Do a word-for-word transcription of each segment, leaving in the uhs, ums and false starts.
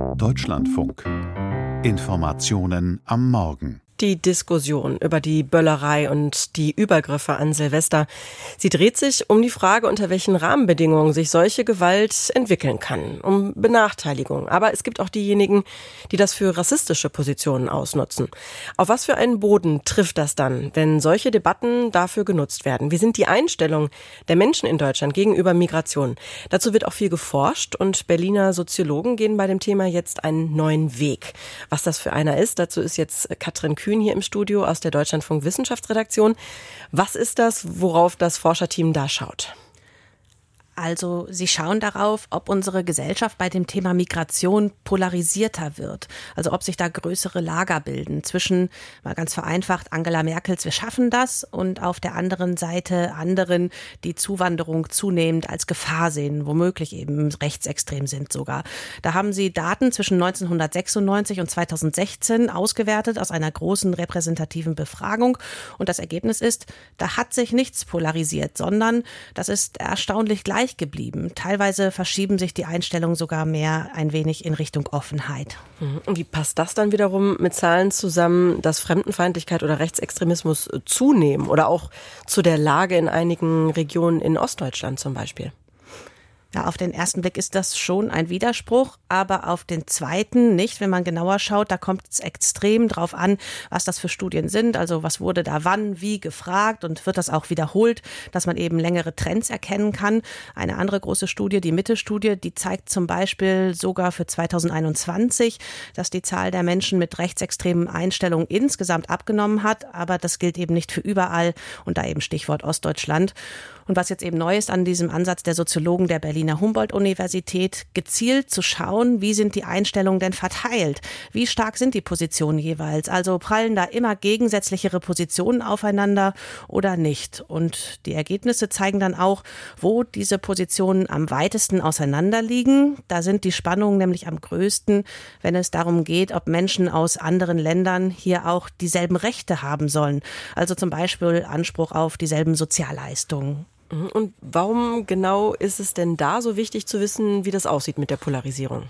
Deutschlandfunk. Informationen am Morgen. Die Diskussion über die Böllerei und die Übergriffe an Silvester, sie dreht sich um die Frage, unter welchen Rahmenbedingungen sich solche Gewalt entwickeln kann, um Benachteiligung. Aber es gibt auch diejenigen, die das für rassistische Positionen ausnutzen. Auf was für einen Boden trifft das dann, wenn solche Debatten dafür genutzt werden? Wie sind die Einstellungen der Menschen in Deutschland gegenüber Migration? Dazu wird auch viel geforscht und Berliner Soziologen gehen bei dem Thema jetzt einen neuen Weg. Was das für einer ist, dazu ist jetzt Katrin Kühn hier im Studio aus der Deutschlandfunk Wissenschaftsredaktion. Was ist das, worauf das Forscherteam da schaut? Also sie schauen darauf, ob unsere Gesellschaft bei dem Thema Migration polarisierter wird. Also ob sich da größere Lager bilden zwischen, mal ganz vereinfacht, Angela Merkels "Wir schaffen das" und auf der anderen Seite anderen, die Zuwanderung zunehmend als Gefahr sehen, womöglich eben rechtsextrem sind sogar. Da haben sie Daten zwischen neunzehnhundertsechsundneunzig und zweitausendsechzehn ausgewertet aus einer großen repräsentativen Befragung. Und das Ergebnis ist, da hat sich nichts polarisiert, sondern das ist erstaunlich gleich geblieben. Teilweise verschieben sich die Einstellungen sogar mehr ein wenig in Richtung Offenheit. Und wie passt das dann wiederum mit Zahlen zusammen, dass Fremdenfeindlichkeit oder Rechtsextremismus zunehmen oder auch zu der Lage in einigen Regionen in Ostdeutschland zum Beispiel? Ja, auf den ersten Blick ist das schon ein Widerspruch, aber auf den zweiten nicht. Wenn man genauer schaut, da kommt es extrem drauf an, was das für Studien sind. Also was wurde da wann, wie gefragt und wird das auch wiederholt, dass man eben längere Trends erkennen kann. Eine andere große Studie, die Mitte-Studie, die zeigt zum Beispiel sogar für zweitausendeinundzwanzig, dass die Zahl der Menschen mit rechtsextremen Einstellungen insgesamt abgenommen hat. Aber das gilt eben nicht für überall und da eben Stichwort Ostdeutschland. Und was jetzt eben neu ist an diesem Ansatz der Soziologen der Berliner Humboldt-Universität, gezielt zu schauen, wie sind die Einstellungen denn verteilt? Wie stark sind die Positionen jeweils? Also prallen da immer gegensätzlichere Positionen aufeinander oder nicht? Und die Ergebnisse zeigen dann auch, wo diese Positionen am weitesten auseinanderliegen. Da sind die Spannungen nämlich am größten, wenn es darum geht, ob Menschen aus anderen Ländern hier auch dieselben Rechte haben sollen. Also zum Beispiel Anspruch auf dieselben Sozialleistungen. Und warum genau ist es denn da so wichtig zu wissen, wie das aussieht mit der Polarisierung?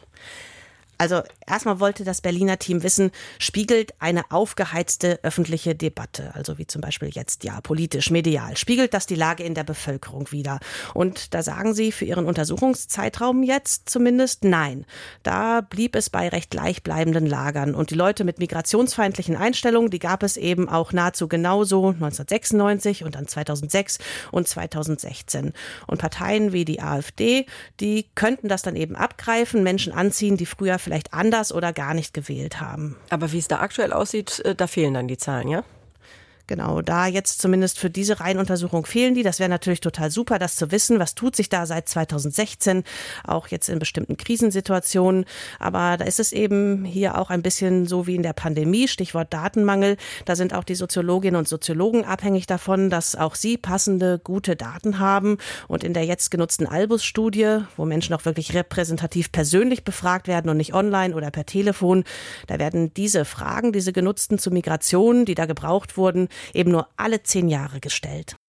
Also erstmal wollte das Berliner Team wissen, spiegelt eine aufgeheizte öffentliche Debatte, also wie zum Beispiel jetzt ja politisch, medial, spiegelt das die Lage in der Bevölkerung wider? Und da sagen sie für ihren Untersuchungszeitraum jetzt zumindest nein. Da blieb es bei recht gleichbleibenden Lagern. Und die Leute mit migrationsfeindlichen Einstellungen, die gab es eben auch nahezu genauso neunzehnhundertsechsundneunzig und dann zweitausendsechs und zweitausendsechzehn. Und Parteien wie die AfD, die könnten das dann eben abgreifen, Menschen anziehen, die früher vielleicht vielleicht anders oder gar nicht gewählt haben. Aber wie es da aktuell aussieht, da fehlen dann die Zahlen, ja? Genau, da jetzt zumindest für diese Reihenuntersuchung fehlen die. Das wäre natürlich total super, das zu wissen. Was tut sich da seit zweitausendsechzehn, auch jetzt in bestimmten Krisensituationen. Aber da ist es eben hier auch ein bisschen so wie in der Pandemie, Stichwort Datenmangel. Da sind auch die Soziologinnen und Soziologen abhängig davon, dass auch sie passende, gute Daten haben. Und in der jetzt genutzten Albus-Studie, wo Menschen auch wirklich repräsentativ persönlich befragt werden und nicht online oder per Telefon, da werden diese Fragen, diese genutzten zu Migration, die da gebraucht wurden, eben nur alle zehn Jahre gestellt.